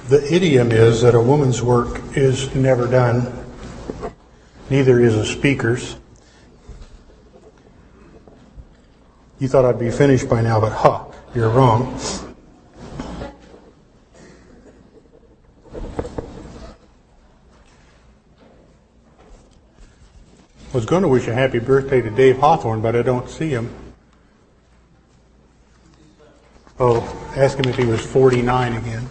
The idiom is that a woman's work is never done, neither is a speaker's. You thought I'd be finished by now, but you're wrong. I was going to wish a happy birthday to Dave Hawthorne, but I don't see him. Oh, ask him if he was 49 again.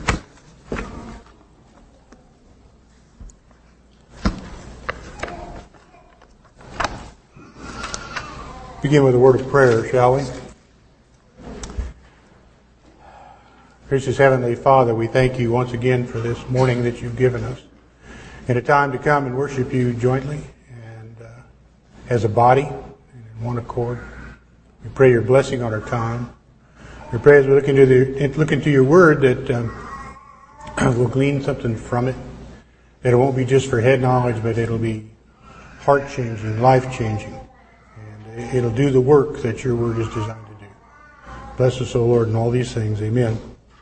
Begin with a word of prayer, shall we? Gracious Heavenly Father, we thank you once again for this morning that you've given us, and a time to come and worship you jointly and as a body and in one accord. We pray your blessing on our time. We pray as we look into your word that we'll glean something from it, that it won't be just for head knowledge, but it'll be heart-changing, life-changing. It'll do the work that your word is designed to do. Bless us, O Lord, in all these things. Amen.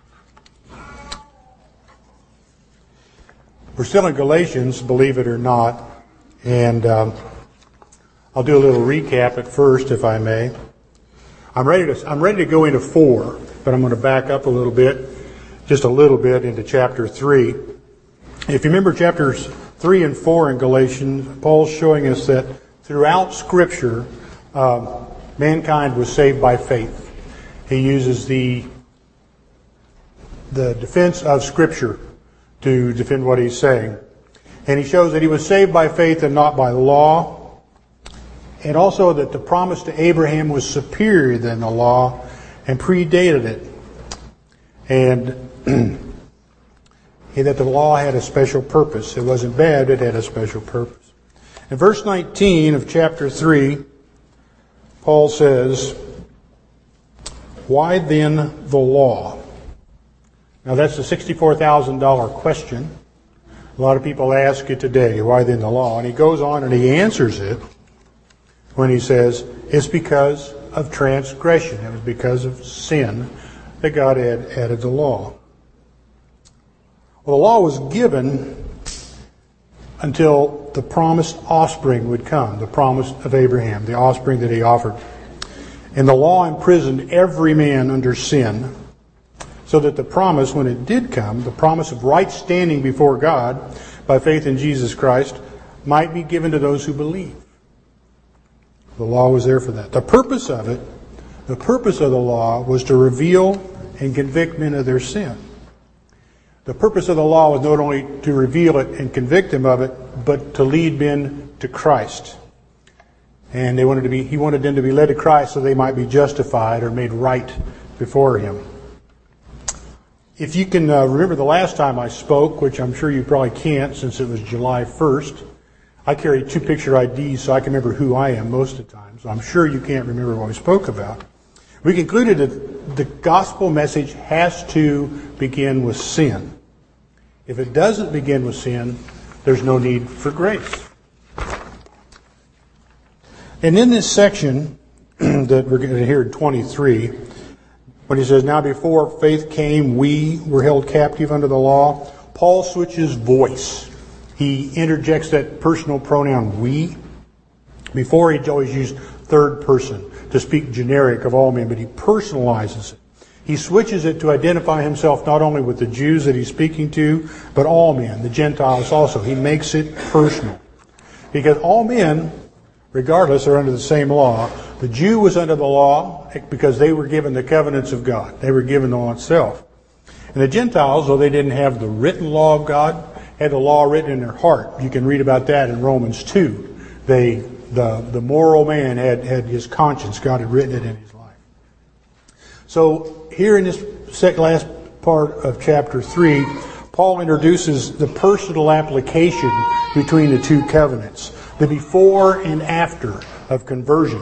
We're still in Galatians, believe it or not, and I'll do a little recap at first, if I may. I'm ready to go into 4, but I'm going to back up a little bit, just a little bit, into chapter 3. If you remember chapters 3 and 4 in Galatians, Paul's showing us that throughout Scripture, mankind was saved by faith. He uses the defense of Scripture to defend what he's saying. And he shows that he was saved by faith and not by law. And also that the promise to Abraham was superior than the law and predated it. And that the law had a special purpose. It wasn't bad, it had a special purpose. In verse 19 of chapter 3, Paul says, "Why then the law?" Now that's a $64,000 question. A lot of people ask it today, why then the law? And he goes on and he answers it when he says, it's because of transgression. It was because of sin that God had added the law. Well, the law was given until the promised offspring would come, the promise of Abraham, the offspring that he offered. And the law imprisoned every man under sin, so that the promise, when it did come, the promise of right standing before God by faith in Jesus Christ, might be given to those who believe. The law was there for that. The purpose of it, the purpose of the law, was to reveal and convict men of their sin. The purpose of the law was not only to reveal it and convict them of it, but to lead men to Christ. And he wanted them to be led to Christ so they might be justified or made right before Him. If you can remember the last time I spoke, which I'm sure you probably can't since it was July 1st, I carry 2 picture IDs so I can remember who I am most of the time. So I'm sure you can't remember what we spoke about. We concluded that the gospel message has to begin with sin. If it doesn't begin with sin, there's no need for grace. And in this section that we're going to hear in 23, when he says, "Now before faith came, we were held captive under the law," Paul switches voice. He interjects that personal pronoun "we." Before, he'd always used third person to speak generic of all men, but he personalizes it. He switches it to identify himself not only with the Jews that he's speaking to, but all men, the Gentiles also. He makes it personal. Because all men, regardless, are under the same law. The Jew was under the law because they were given the covenants of God. They were given the law itself. And the Gentiles, though they didn't have the written law of God, had the law written in their heart. You can read about that in Romans 2. The moral man had his conscience. God had written it in his life. So here in this last part of chapter 3, Paul introduces the personal application between the 2 covenants, the before and after of conversion.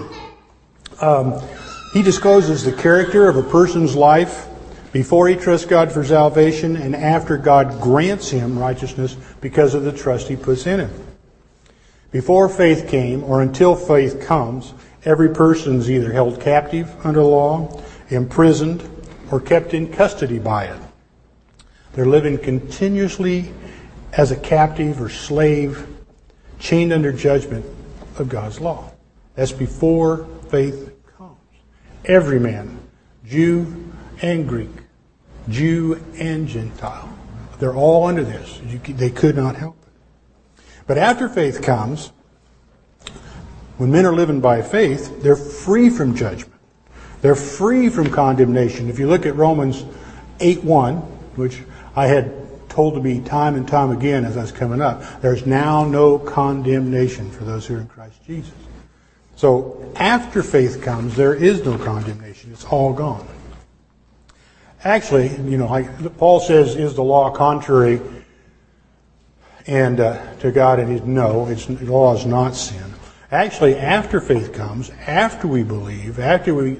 He discloses the character of a person's life before he trusts God for salvation and after God grants him righteousness because of the trust he puts in him. Before faith came, or until faith comes, every person's either held captive under the law, imprisoned, or kept in custody by it. They're living continuously as a captive or slave, chained under judgment of God's law. That's before faith comes. Every man, Jew and Greek, Jew and Gentile, they're all under this. They could not help it. But after faith comes, when men are living by faith, they're free from judgment. They're free from condemnation. If you look at Romans 8:1, which I had told to me time and time again as I was coming up, there's now no condemnation for those who are in Christ Jesus. So after faith comes, there is no condemnation. It's all gone. Actually, like Paul says, is the law contrary to God? And no, the law is not sin. Actually, after faith comes, after we believe, after we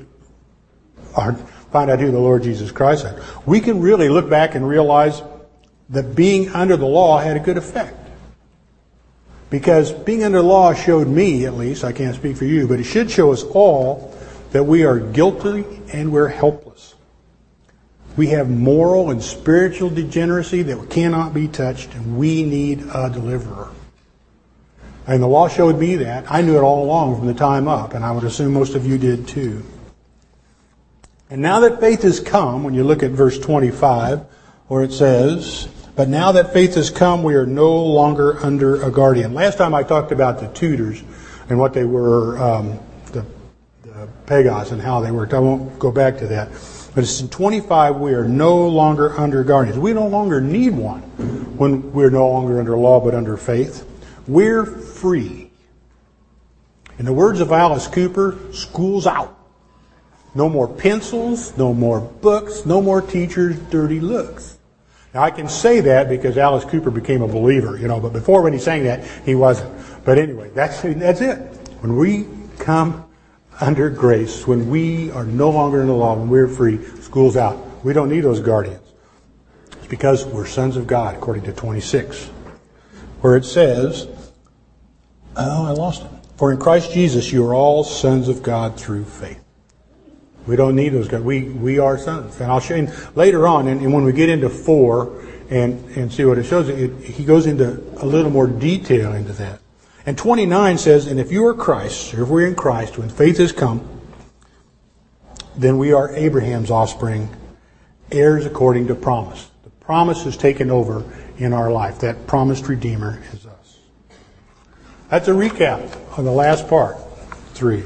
find out who the Lord Jesus Christ is, we can really look back and realize that being under the law had a good effect. Because being under the law showed me, at least, I can't speak for you, but it should show us all that we are guilty and we're helpless. We have moral and spiritual degeneracy that cannot be touched, and we need a deliverer. And the law showed me that. I knew it all along from the time up, and I would assume most of you did too. And now that faith has come, when you look at verse 25, where it says, "But now that faith has come, we are no longer under a guardian." Last time I talked about the tutors and what they were, the pagos and how they worked. I won't go back to that. But it's in 25, we are no longer under guardians. We no longer need one when we're no longer under law but under faith. We're free. In the words of Alice Cooper, school's out. No more pencils, no more books, no more teachers' dirty looks. Now I can say that because Alice Cooper became a believer, but before when he sang that, he wasn't. But anyway, that's it. When we come under grace, when we are no longer in the law, when we're free, school's out. We don't need those guardians. It's because we're sons of God, according to 26, where it says, I lost it. "For in Christ Jesus you are all sons of God through faith." We don't need those guys. We are sons. And I'll show you later on, and when we get into 4 and see what it shows, he goes into a little more detail into that. And 29 says, "And if you are Christ, or if we're in Christ, when faith has come, then we are Abraham's offspring, heirs according to promise." The promise is taken over in our life. That promised Redeemer is us. That's a recap on the last part, 3.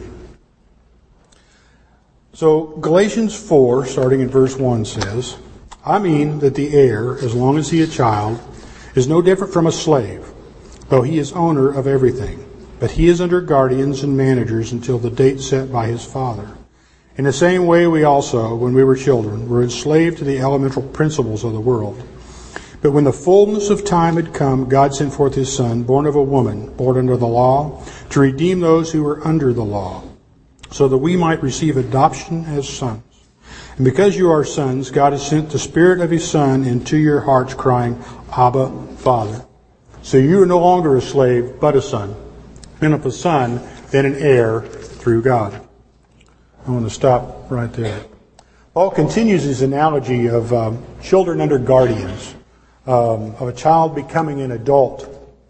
So Galatians 4, starting in verse 1, says, "I mean that the heir, as long as he is a child, is no different from a slave, though he is owner of everything. But he is under guardians and managers until the date set by his father. In the same way we also, when we were children, were enslaved to the elemental principles of the world. But when the fullness of time had come, God sent forth his Son, born of a woman, born under the law, to redeem those who were under the law, so that we might receive adoption as sons. And because you are sons, God has sent the Spirit of his Son into your hearts, crying, 'Abba, Father.' So you are no longer a slave, but a son. And if a son, then an heir through God." I want to stop right there. Paul continues his analogy of children under guardians, of a child becoming an adult.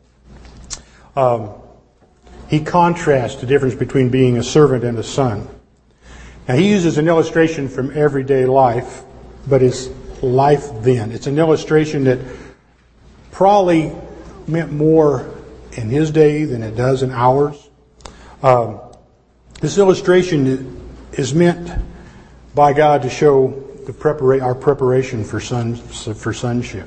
He contrasts the difference between being a servant and a son. Now he uses an illustration from everyday life, but it's life then. It's an illustration that probably meant more in his day than it does in ours. This illustration is meant by God to show our preparation for sonship.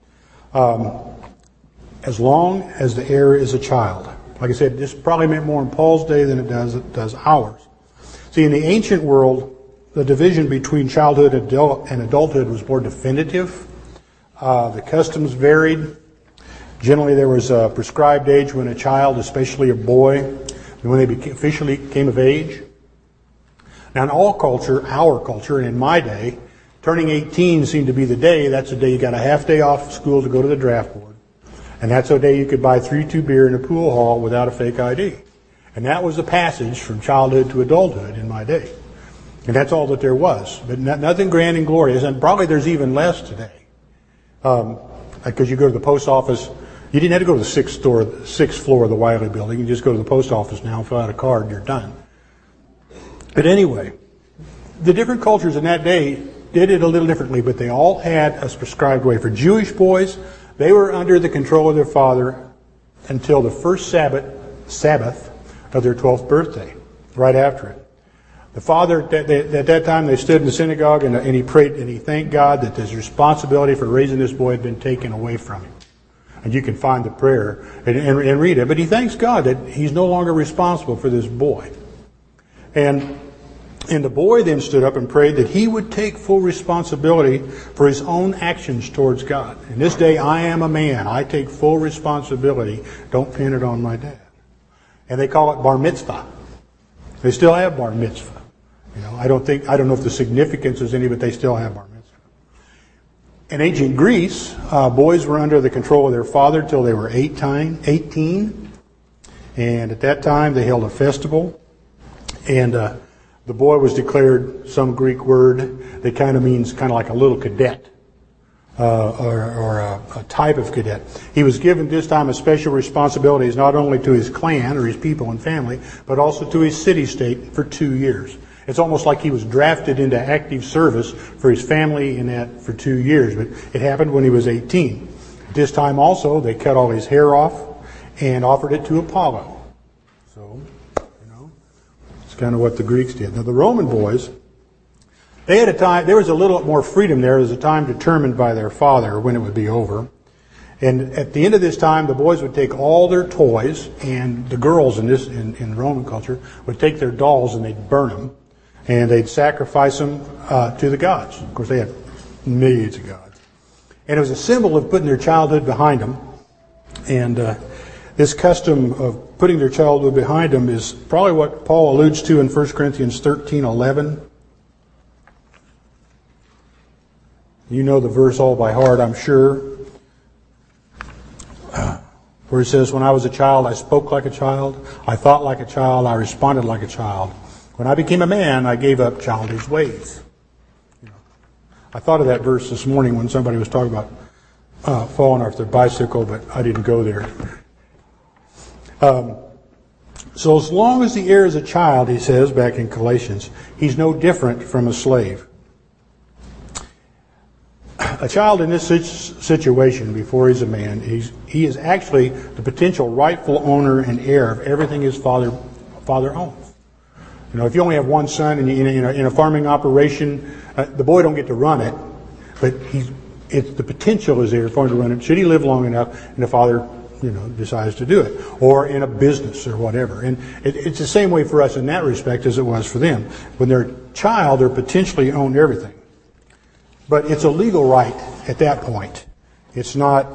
As long as the heir is a child. Like I said, this probably meant more in Paul's day than it does ours. See, in the ancient world, the division between childhood and adulthood was more definitive. The customs varied. Generally, there was a prescribed age when a child, especially a boy, when they officially came of age. Now, in our culture, and in my day, turning 18 seemed to be the day. That's the day you got a half day off of school to go to the draft board. And that's the day you could buy 3-2 beer in a pool hall without a fake ID. And that was the passage from childhood to adulthood in my day. And that's all that there was. But nothing grand and glorious. And probably there's even less today. Because you go to the post office, you didn't have to go to the sixth floor of the Wiley building. You just go to the post office now, fill out a card, and you're done. But anyway, the different cultures in that day did it a little differently, but they all had a prescribed way. For Jewish boys, they were under the control of their father until the first Sabbath of their 12th birthday, right after it. The father, at that time, they stood in the synagogue and he prayed and he thanked God that his responsibility for raising this boy had been taken away from him. And you can find the prayer and read it. But he thanks God that he's no longer responsible for this boy. And the boy then stood up and prayed that he would take full responsibility for his own actions towards God. In this day, I am a man. I take full responsibility. Don't pin it on my dad. And they call it bar mitzvah. They still have bar mitzvah. I don't know if the significance is any, but they still have bar mitzvah. In ancient Greece, boys were under the control of their father till they were 18. And at that time, they held a festival. And the boy was declared some Greek word that kind of means kind of like a little cadet. Or a type of cadet. He was given this time a special responsibilities not only to his clan or his people and family, but also to his city-state for 2 years. It's almost like he was drafted into active service for his family in that for 2 years, but it happened when he was 18. At this time also, they cut all his hair off and offered it to Apollo. So, it's kind of what the Greeks did. Now the Roman boys, they had a time, there was a little more freedom there. There was a time determined by their father when it would be over. And at the end of this time, the boys would take all their toys, and the girls in Roman culture would take their dolls and they'd burn them. And they'd sacrifice them to the gods. Of course, they had millions of gods. And it was a symbol of putting their childhood behind them. And this custom of putting their childhood behind them is probably what Paul alludes to in 1 Corinthians 13:11. You know the verse all by heart, I'm sure. Where it says, when I was a child, I spoke like a child. I thought like a child. I responded like a child. When I became a man, I gave up childish ways. I thought of that verse this morning when somebody was talking about falling off their bicycle, but I didn't go there. So as long as the heir is a child, he says back in Galatians, he's no different from a slave. A child in this situation, before he's a man, he is actually the potential rightful owner and heir of everything his father owns. If you only have one son and in a farming operation, the boy don't get to run it, but the potential is there for him to run it. Should he live long enough and the father, decides to do it, or in a business or whatever. And it's the same way for us in that respect as it was for them. When they're a child, they're potentially own everything, but it's a legal right at that point. It's not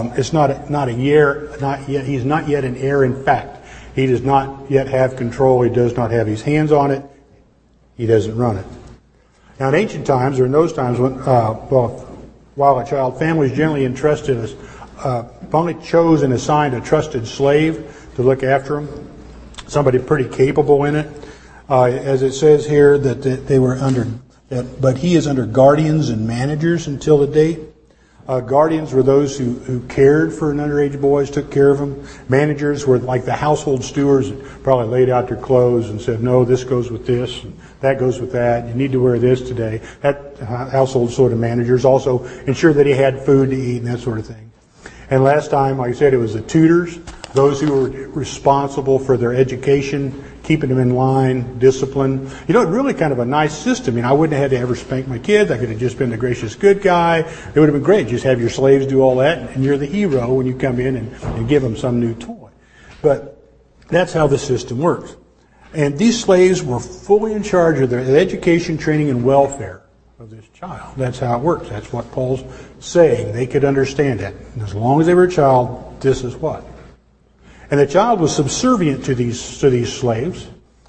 a heir. Not yet. He's not yet an heir in fact. He does not yet have control. He does not have his hands on it. He doesn't run it. Now, in ancient times, or in those times, when while a child, families generally entrusted only chose and assigned a trusted slave to look after him, somebody pretty capable in it. As it says here that they were under, but he is under guardians and managers until the date. Guardians were those who cared for an underage boys, took care of them. Managers were like the household stewards that probably laid out their clothes and said, no, this goes with this, and that goes with that. You need to wear this today. That household sort of managers also ensured that he had food to eat and that sort of thing. And last time, like I said, it was the tutors, those who were responsible for their education, keeping them in line, discipline. It's really kind of a nice system. I wouldn't have had to ever spank my kids. I could have just been the gracious good guy. It would have been great. Just have your slaves do all that, and you're the hero when you come in and give them some new toy. But that's how the system works. And these slaves were fully in charge of their education, training, and welfare of this child. That's how it works. That's what Paul's saying. They could understand it. And as long as they were a child, this is what. And the child was subservient to these slaves.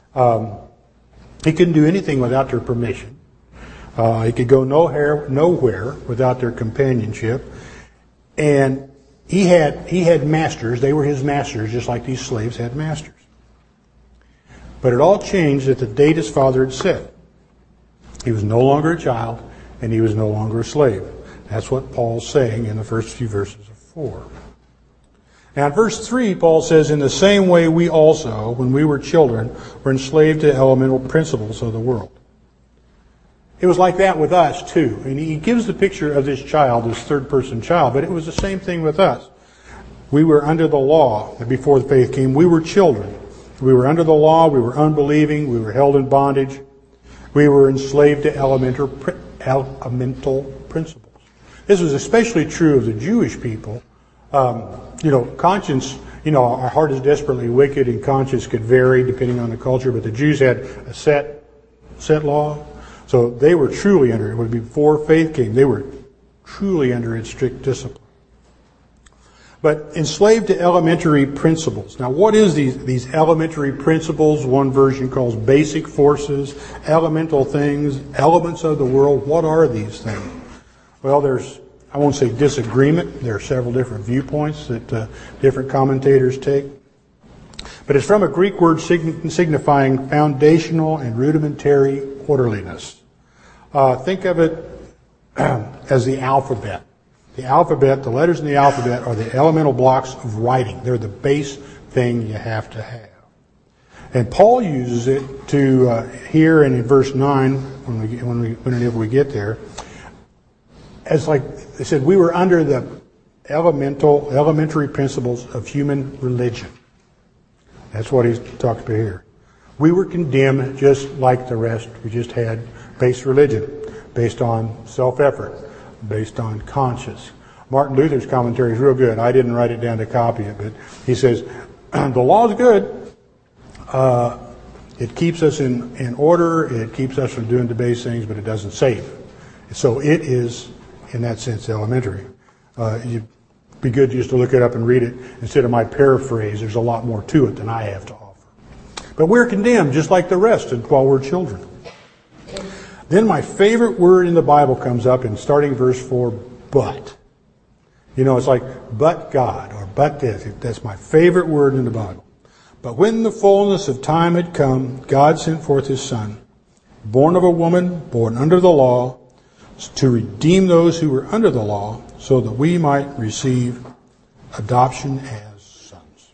He couldn't do anything without their permission. He could go nowhere without their companionship. And he had masters. They were his masters, just like these slaves had masters. But it all changed at the date his father had set. He was no longer a child, and he was no longer a slave. That's what Paul's saying in the first few verses of 4. Now in verse 3, Paul says, in the same way we also, when we were children, were enslaved to elemental principles of the world. It was like that with us too. And he gives the picture of this child, this third-person child, but it was the same thing with us. We were under the law before the faith came. We were children. We were under the law. We were unbelieving. We were held in bondage. We were enslaved to elemental principles. This was especially true of the Jewish people. Conscience, our heart is desperately wicked and conscience could vary depending on the culture, but the Jews had a set law. So they were truly under it. Before faith came, they were truly under its strict discipline. But enslaved to elementary principles. Now what is these elementary principles? One version calls basic forces, elemental things, elements of the world. What are these things? Well, I won't say disagreement. There are several different viewpoints that different commentators take. But it's from a Greek word signifying foundational and rudimentary orderliness. Think of it as the alphabet. The alphabet, the letters in the alphabet are the elemental blocks of writing. They're the base thing you have to have. And Paul uses it to here and in verse 9, whenever we get there, as like they said, we were under the elementary principles of human religion. That's what he's talking about here. We were condemned just like the rest. We just had base religion, based on self-effort, based on conscience. Martin Luther's commentary is real good. I didn't write it down to copy it, but he says, the law is good. It keeps us in order. It keeps us from doing the base things, but it doesn't save. So it is, in that sense, elementary. It'd be good just to look it up and read it instead of my paraphrase. There's a lot more to it than I have to offer. But we're condemned just like the rest while we're children. Then my favorite word in the Bible comes up in starting verse 4, but. It's like, but God, or but this. That's my favorite word in the Bible. But when the fullness of time had come, God sent forth His Son, born of a woman, born under the law, to redeem those who were under the law, so that we might receive adoption as sons.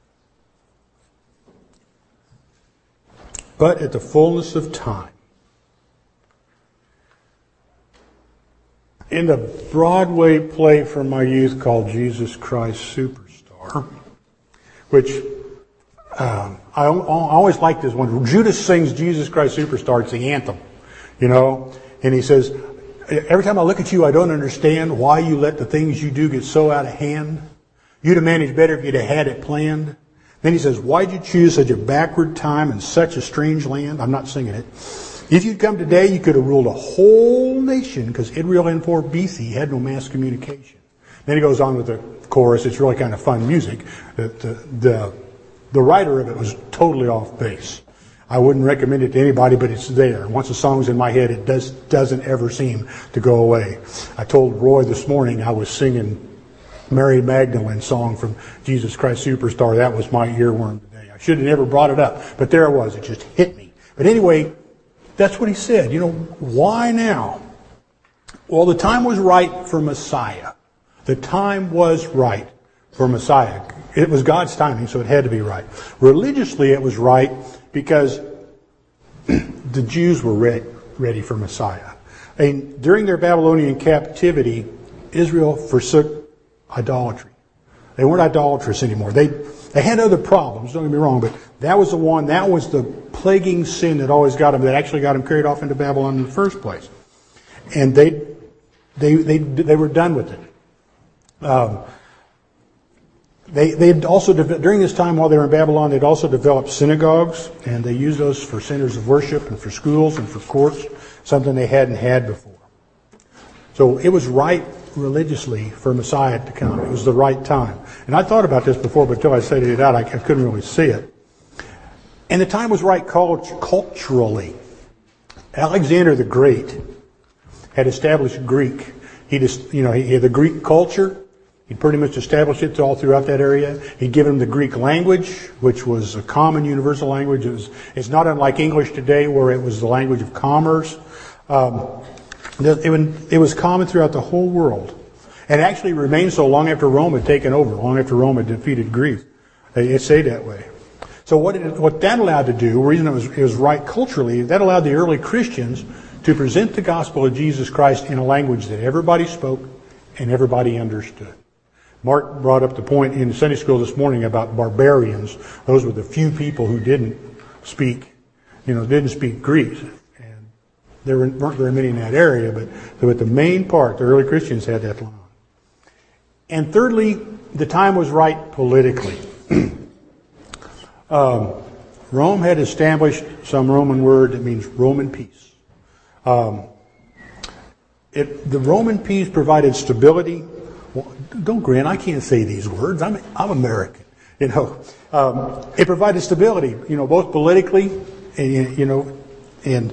But at the fullness of time. In the Broadway play from my youth called Jesus Christ Superstar, which I always like this one. Judas sings Jesus Christ Superstar. It's the anthem, and he says, every time I look at you, I don't understand why you let the things you do get so out of hand. You'd have managed better if you'd have had it planned. Then he says, why'd you choose such a backward time and such a strange land? I'm not singing it. If you'd come today, you could have ruled a whole nation, because Israel in 4 BC had no mass communication. Then he goes on with the chorus. It's really kind of fun music. The writer of it was totally off base. I wouldn't recommend it to anybody, but it's there. Once the song's in my head, it doesn't ever seem to go away. I told Roy this morning I was singing Mary Magdalene song from Jesus Christ Superstar. That was my earworm today. I should have never brought it up, but there it was. It just hit me. But anyway, that's what he said. Why now? Well, the time was right for Messiah. The time was right for Messiah. It was God's timing, so it had to be right. Religiously, it was right because the Jews were ready for Messiah. And during their Babylonian captivity, Israel forsook idolatry. They weren't idolatrous anymore. They had other problems, don't get me wrong, but that was the plaguing sin that actually got them carried off into Babylon in the first place. And they were done with it. They had also, during this time while they were in Babylon, they'd also developed synagogues, and they used those for centers of worship and for schools and for courts, something they hadn't had before. So it was right religiously for Messiah to come. It was the right time. And I thought about this before, but until I stated it out, I couldn't really see it. And the time was right culturally. Alexander the Great had established Greek. He had the Greek culture. He'd pretty much established it all throughout that area. He'd given them the Greek language, which was a common universal language. It's not unlike English today, where it was the language of commerce. It was common throughout the whole world. And actually remained so long after Rome had taken over, long after Rome had defeated Greece. It stayed that way. So what that allowed to do, the reason it was right culturally, that allowed the early Christians to present the gospel of Jesus Christ in a language that everybody spoke and everybody understood. Mark brought up the point in Sunday school this morning about barbarians. Those were the few people who didn't speak Greek. And there weren't very many in that area, but the main part, the early Christians had that line. And thirdly, the time was right politically. Rome had established some Roman word that means Roman peace. The Roman peace provided stability. Well, don't grin, I can't say these words. I'm American. It provided stability, both politically, and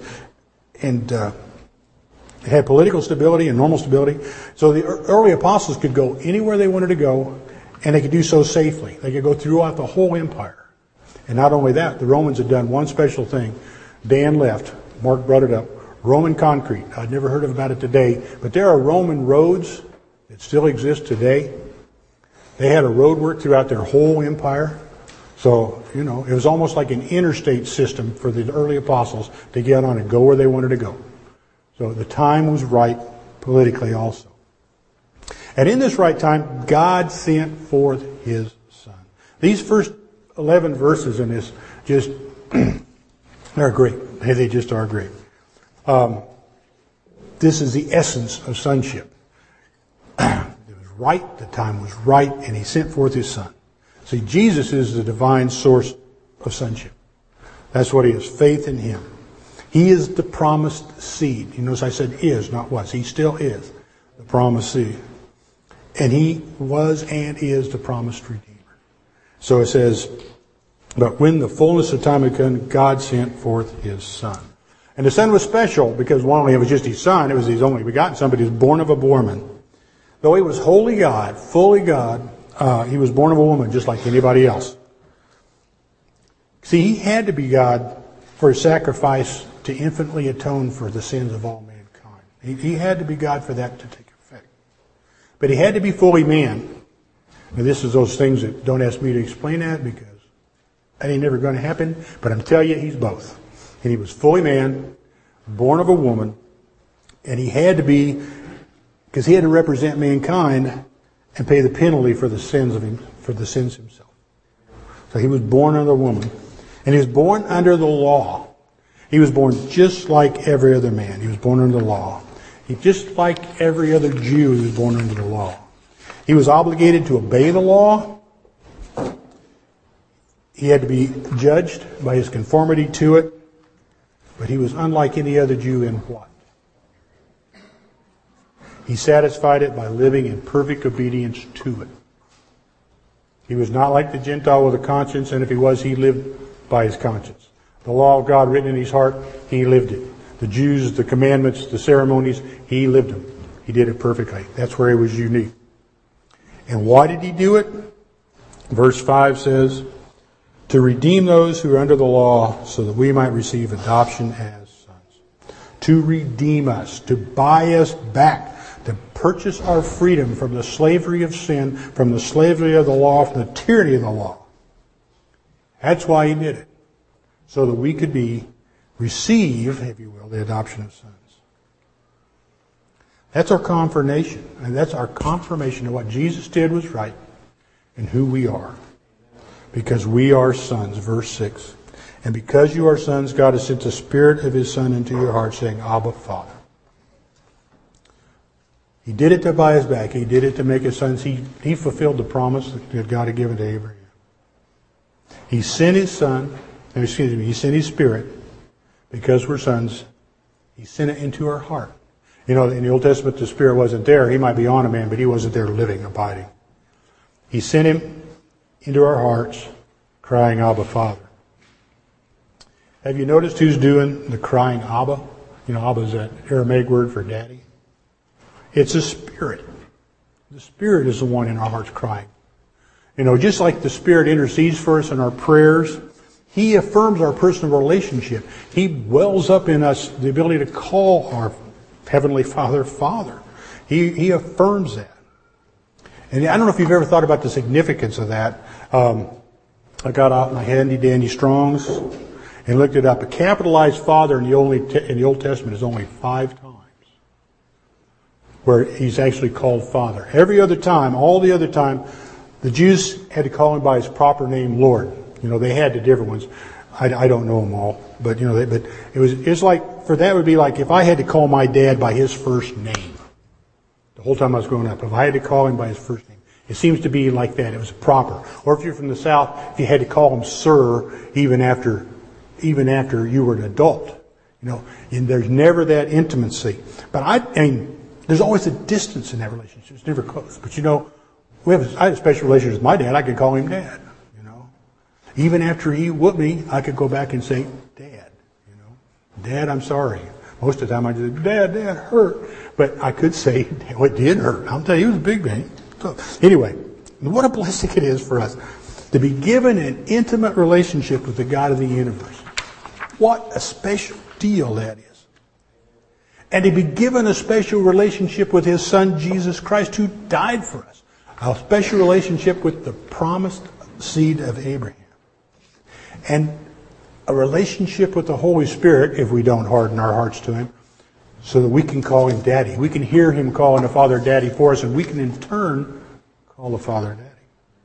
it had political stability and normal stability. So the early apostles could go anywhere they wanted to go, and they could do so safely. They could go throughout the whole empire. And not only that, the Romans had done one special thing. Dan left. Mark brought it up. Roman concrete. I'd never heard about it today, but there are Roman roads that still exist today. They had a road work throughout their whole empire. So, it was almost like an interstate system for the early apostles to get on and go where they wanted to go. So the time was right politically also. And in this right time, God sent forth His Son. These first 11 verses in this just, they're great. They just are great. This is the essence of sonship. It was right, the time was right, and He sent forth His Son. See, Jesus is the divine source of sonship. That's what He is, faith in Him. He is the promised seed. You notice I said is, not was. He still is the promised seed. And He was and is the promised Redeemer. So it says, but when the fullness of time had come, God sent forth His Son. And the Son was special because not only it was just His Son, it was His only begotten Son, but He was born of a woman. Though He was wholly God, fully God, He was born of a woman just like anybody else. See, He had to be God for His sacrifice to infinitely atone for the sins of all mankind. He had to be God for that to take effect. But He had to be fully man. Now, this is those things that don't ask me to explain that because that ain't never going to happen. But I'm telling you, He's both. And He was fully man, born of a woman, and He had to be, because He had to represent mankind and pay the penalty for the sins Himself. So He was born under a woman, and He was born under the law. He was born just like every other man. He was born under the law. Just like every other Jew, He was born under the law. He was obligated to obey the law. He had to be judged by His conformity to it. But He was unlike any other Jew in what? He satisfied it by living in perfect obedience to it. He was not like the Gentile with a conscience, and if he was, he lived by his conscience. The law of God written in his heart, he lived it. The Jews, the commandments, the ceremonies, he lived them. He did it perfectly. That's where he was unique. And why did he do it? Verse 5 says, to redeem those who are under the law so that we might receive adoption as sons. To redeem us, to buy us back, to purchase our freedom from the slavery of sin, from the slavery of the law, from the tyranny of the law. That's why he did it. So that we could receive, if you will, the adoption of sons. That's our confirmation. And that's our confirmation of what Jesus did was right and who we are. Because we are sons, verse 6. And because you are sons, God has sent the Spirit of His Son into your heart, saying, Abba, Father. He did it to buy us back. He did it to make us sons. He fulfilled the promise that God had given to Abraham. He sent His Son, He sent His Spirit, because we're sons. He sent it into our heart. You know, in the Old Testament, the Spirit wasn't there. He might be on a man, but He wasn't there living, abiding. He sent Him into our hearts, crying, Abba, Father. Have you noticed who's doing the crying Abba? You know, Abba is that Aramaic word for daddy. It's a spirit. The Spirit is the one in our hearts crying. You know, just like the Spirit intercedes for us in our prayers, He affirms our personal relationship. He wells up in us the ability to call Heavenly Father, Father. He affirms that. And I don't know if you've ever thought about the significance of that. I got out my handy dandy Strong's and looked it up. A capitalized Father in the Old Testament is only 5 times where he's actually called Father. Every other time, all the other time, the Jews had to call him by his proper name, Lord. They had the different ones. I don't know them all, but but it's like, for that would be like if I had to call my dad by his first name the whole time I was growing up. If I had to call him by his first name, it seems to be like that. It was proper. Or if you're from the South, if you had to call him sir even after you were an adult, and there's never that intimacy. But I mean, there's always a distance in that relationship. It's never close. But I had a special relationship with my dad. I could call him Dad. Even after he whooped me, I could go back and say, Dad. Dad, I'm sorry. Most of the time I just say, Dad, hurt. But I could say, it did hurt. I'll tell you, he was a big man. So, anyway, what a blessing it is for us to be given an intimate relationship with the God of the universe. What a special deal that is. And to be given a special relationship with His Son, Jesus Christ, who died for us. A special relationship with the promised seed of Abraham. And a relationship with the Holy Spirit, if we don't harden our hearts to Him, so that we can call Him Daddy. We can hear Him calling the Father Daddy for us, and we can in turn call the Father Daddy.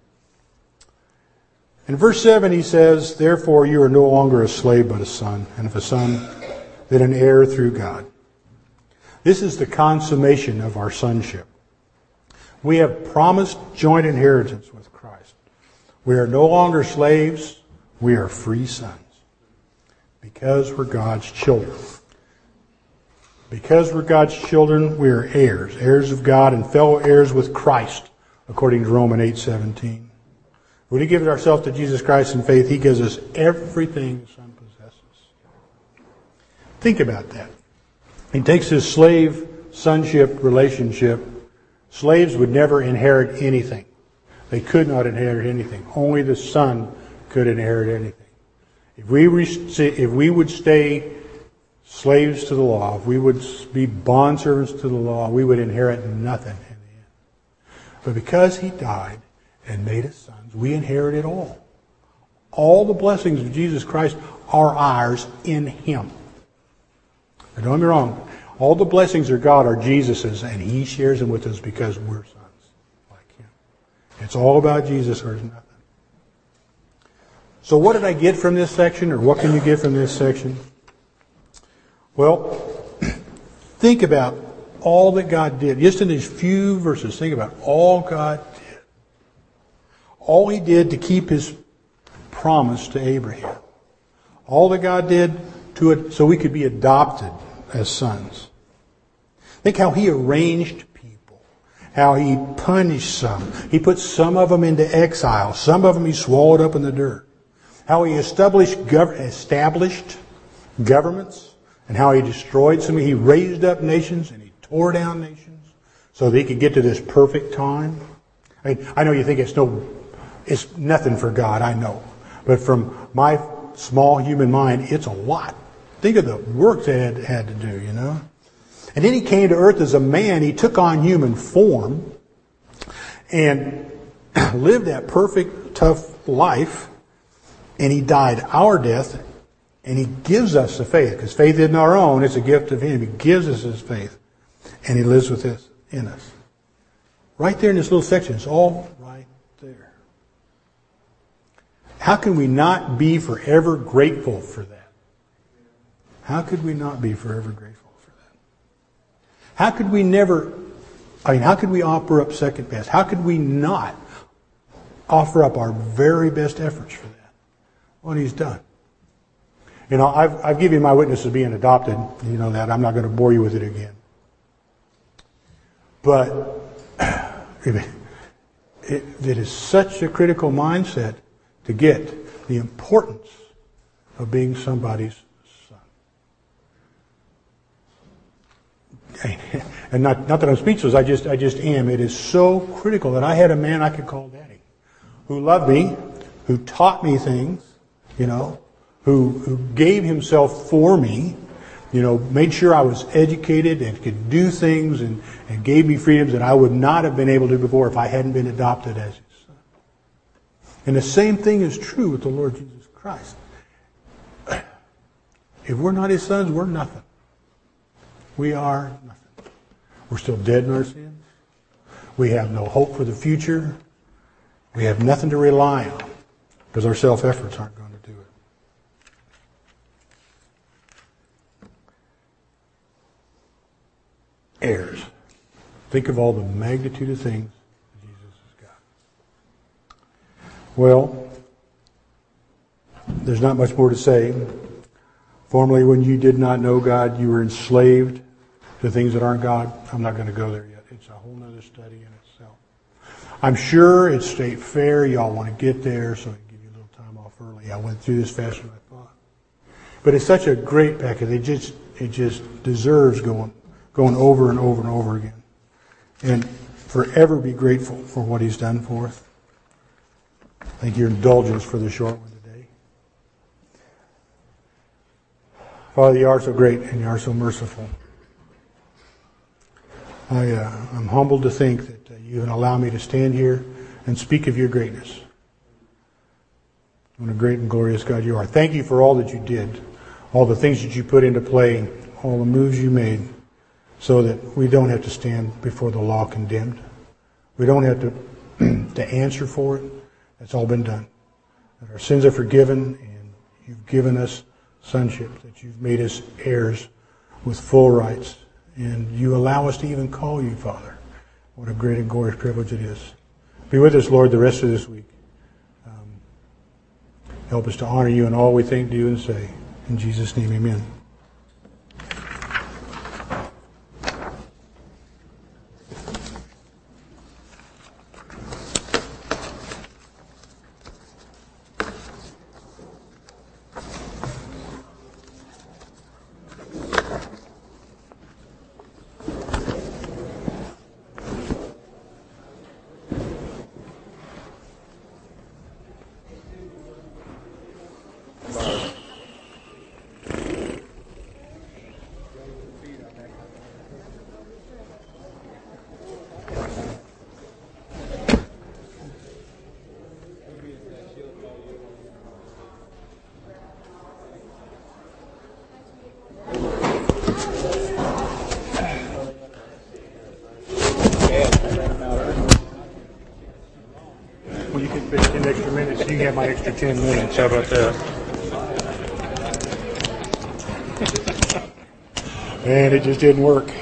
In verse 7 he says, therefore you are no longer a slave but a son, and if a son, then an heir through God. This is the consummation of our sonship. We have promised joint inheritance with Christ. We are no longer slaves. We are free sons because we're God's children. Because we're God's children, we are heirs, heirs of God and fellow heirs with Christ, according to Romans 8:17. When we give ourselves to Jesus Christ in faith, He gives us everything the Son possesses. Think about that. He takes His slave-sonship relationship. Slaves would never inherit anything. They could not inherit anything. Only the Son could inherit anything. If we would stay slaves to the law, if we would be bondservants to the law, we would inherit nothing in the end. But because He died and made us sons, we inherit it all. All the blessings of Jesus Christ are ours in Him. Now, don't get me wrong. All the blessings of God are Jesus's, and He shares them with us because we're sons like Him. It's all about Jesus or nothing. So what did I get from this section, or what can you get from this section? Well, think about all that God did. Just in these few verses, think about all God did. All He did to keep His promise to Abraham. All that God did so we could be adopted as sons. Think how He arranged people. How He punished some. He put some of them into exile. Some of them He swallowed up in the dirt. How He established governments, and how He destroyed some. He raised up nations and He tore down nations so that He could get to this perfect time. I know you think it's nothing for God, I know. But from my small human mind, it's a lot. Think of the work they had to do, And then He came to earth as a man. He took on human form and lived that perfect, tough life. And He died our death, and He gives us the faith. Because faith isn't our own, it's a gift of Him. He gives us His faith, and He lives with us, in us. Right there in this little section, it's all right there. How can we not be forever grateful for that? How could we not be forever grateful for that? How could we offer up second best? How could we not offer up our very best efforts for that? What He's done. I've given you my witness of being adopted. You know that. I'm not going to bore you with it again. But it is such a critical mindset to get the importance of being somebody's son. And not that I'm speechless, I just am. It is so critical that I had a man I could call Daddy, who loved me, who taught me things, who gave himself for me, Made sure I was educated and could do things and gave me freedoms that I would not have been able to before if I hadn't been adopted as His son. And the same thing is true with the Lord Jesus Christ. If we're not His sons, we're nothing. We are nothing. We're still dead in our sins. We have no hope for the future. We have nothing to rely on because our self-efforts aren't going to do it. Heirs. Think of all the magnitude of things Jesus has got. Well, there's not much more to say. Formerly, when you did not know God, you were enslaved to things that aren't God. I'm not going to go there yet. It's a whole other study in itself. I'm sure it's state fair. Y'all want to get there, so I can give you a little time off early. I went through this faster than I thought. But it's such a great package. It just deserves going over and over and over again. And forever be grateful for what He's done for us. Thank your indulgence for the short one today. Father, you are so great and you are so merciful. I'm humbled to think that you even allow me to stand here and speak of your greatness. What a great and glorious God you are. Thank you for all that you did, all the things that you put into play, all the moves you made, so that we don't have to stand before the law condemned. We don't have to answer for it. That's all been done. That our sins are forgiven, and you've given us sonship, that you've made us heirs with full rights. And you allow us to even call you Father. What a great and glorious privilege it is. Be with us, Lord, the rest of this week. Help us to honor you in all we think, do, and say. In Jesus' name, amen. Well, you can fit 10 extra minutes. You can have my extra 10 minutes. How about that? And it just didn't work.